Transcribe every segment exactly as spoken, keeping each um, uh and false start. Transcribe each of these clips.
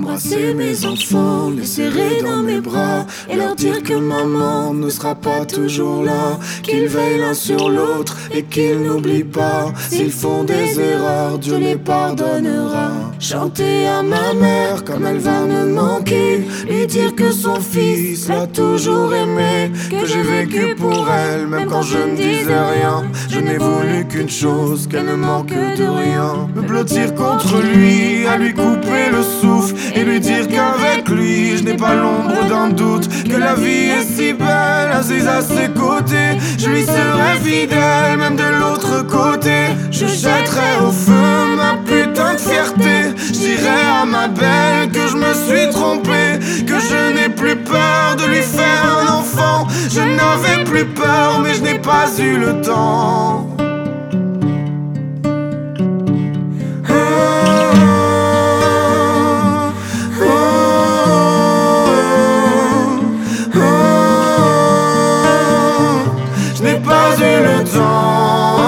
embrasser mes enfants, les serrer dans mes bras et leur dire que maman ne sera pas toujours là, qu'ils veillent l'un sur l'autre et qu'ils n'oublient pas, s'ils font des erreurs, Dieu les pardonnera. Chanter à ma mère comme elle va me manquer, lui dire que son fils l'a toujours aimé, que j'ai vécu pour elle même quand je ne disais rien. Je n'ai voulu qu'une chose, qu'elle ne manque de rien. Me blottir contre lui, à lui couper le souffle et lui dire qu'avec lui je n'ai pas l'ombre d'un doute, que la vie est si belle assise à ses côtés. Je lui serai fidèle même de l'autre côté. Je jetterai au feu ma putain de fierté. Je dirai à ma belle que je me suis trompé, que je n'ai plus peur de lui faire un enfant. Je n'avais plus peur mais je n'ai pas eu le temps. Je n'ai pas eu le temps.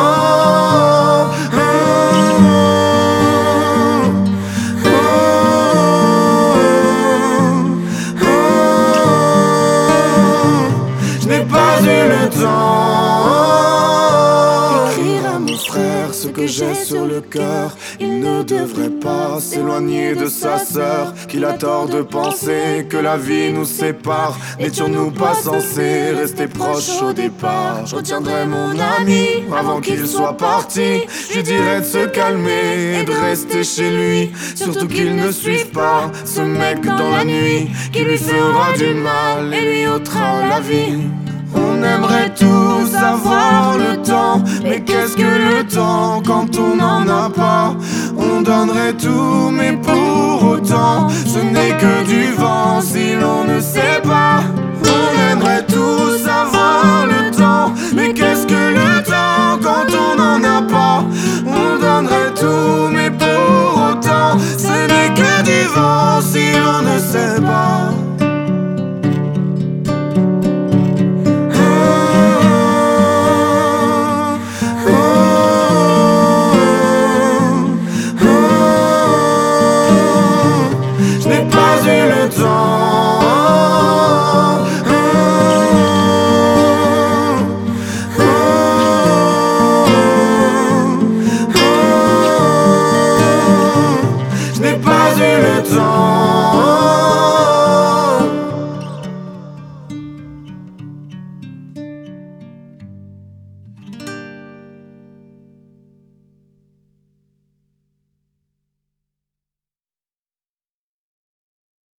Je n'ai pas eu le temps. Écrire à mon frère ce que j'ai sur le cœur. Il ne devrait pas s'éloigner de sa sœur, qu'il a tort de penser que la vie nous sépare. N'étions-nous pas censés rester proches au départ? Je retiendrai mon ami avant qu'il soit parti. Je lui dirai de se calmer et de rester chez lui. Surtout qu'il ne suive pas ce mec dans la nuit, qui lui fera du mal et lui ôtera la vie. On aimerait tous avoir le temps, mais qu'est-ce que le temps quand on n'en a pas? On donnerait tout, mais pour autant, ce n'est que du vent.